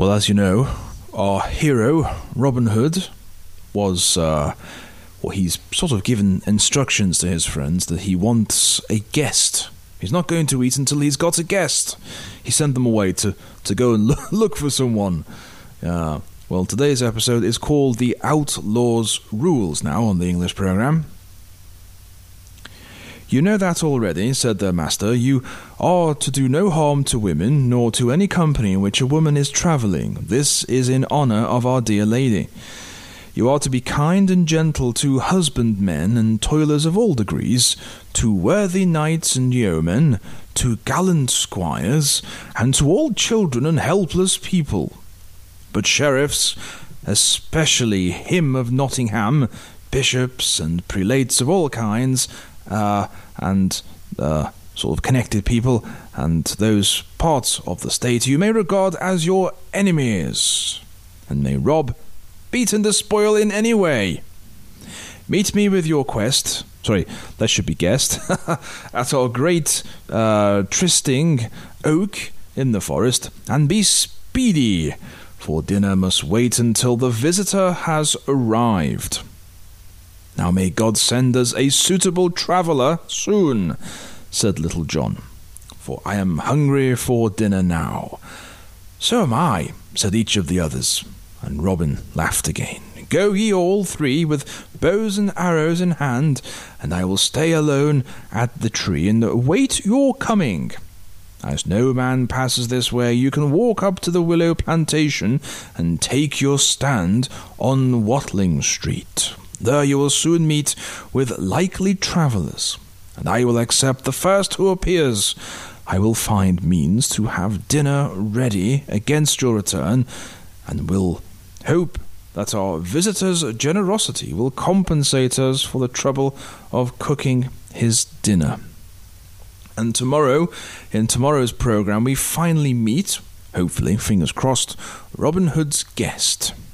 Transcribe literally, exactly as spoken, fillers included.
Well, as you know, our hero, Robin Hood, was, uh, well, he's sort of given instructions to his friends that he wants a guest. He's not going to eat until he's got a guest. He sent them away to, to go and look, look for someone. Uh, well, today's episode is called The Outlaw's Rules now on the English programme. You know that already, said their master. You are to do no harm to women, nor to any company in which a woman is travelling. This is in honour of our dear lady. You are to be kind and gentle to husbandmen and toilers of all degrees, to worthy knights and yeomen, to gallant squires, and to all children and helpless people. But sheriffs, especially him of Nottingham, bishops and prelates of all kinds, uh, and uh, sort of connected people, and those parts of the state you may regard as your enemies, and may rob, beat and despoil in any way. Meet me with your quest, sorry, that should be guessed, at our great uh, trysting oak in the forest, and be speedy, for dinner must wait until the visitor has arrived. Now may God send us a suitable traveller soon, said Little John, for I am hungry for dinner now. So am I, said each of the others, and Robin laughed again. Go ye all three with bows and arrows in hand, and I will stay alone at the tree and await your coming. As no man passes this way, you can walk up to the willow plantation and take your stand on Watling Street. There you will soon meet with likely travellers, and I will accept the first who appears. I will find means to have dinner ready against your return, and will hope that our visitor's generosity will compensate us for the trouble of cooking his dinner. And tomorrow, in tomorrow's programme, we finally meet, hopefully, fingers crossed, Robin Hood's guest.